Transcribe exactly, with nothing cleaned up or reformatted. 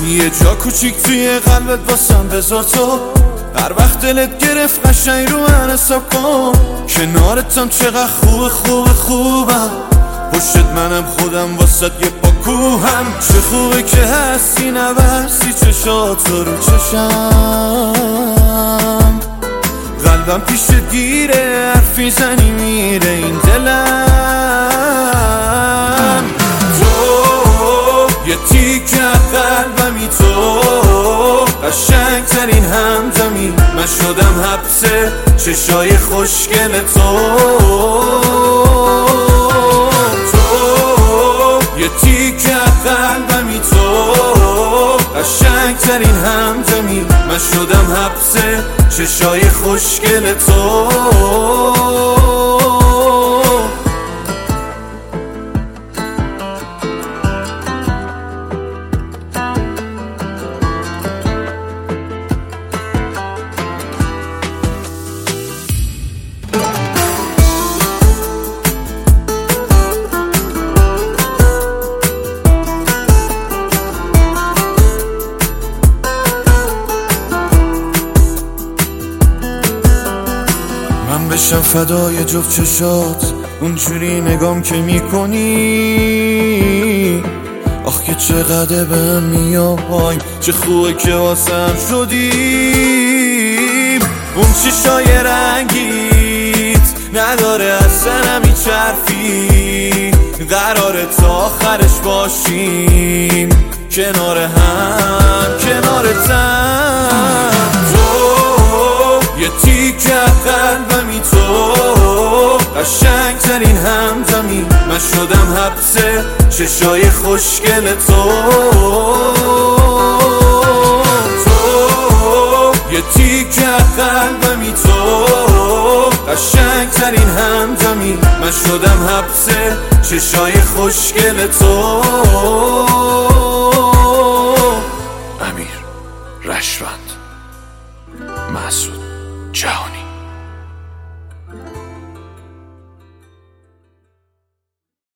یه جا کوچیک توی قلبت واسم بذار تو، هر وقت دلت گرفت قشنگ رو من حساب کن. کنارتم چقدر خوب خوب خوبم، پشتت منم خودم واسد یه پاکوهم. چه خوبه که هستی نبستی چشات رو چشم، قلبم پیشت گیره حرفی زنی میره این دلم. تو یه تیکه قلبمی، تو قشنگ ترین همدمی، من شدم حبس چشای خوشگل تو. تو یه تیکه قلبمی، تو قشنگ ترین همدمی، من شدم حبس چشای خوشگل تو. من بشم فدای جفت چشات، اونجوری نگام که میکنی. آخ که چقدر بهم میای، چه خوبه که واسم شدیم. اون چشای رنگیت نداره اصلا میچرفی، قراره تا آخرش باشیم کنار هم کنارتم. تو یه تیکه قلبمی، تو قشنگ ترین همدمی، من شدم حبس چشای خوشگل تو. تو یه تیکه قلبمی، تو قشنگ ترین همدمی، من شدم حبس چشای خوشگل تو. امیر رشوند، مسعود جهانی.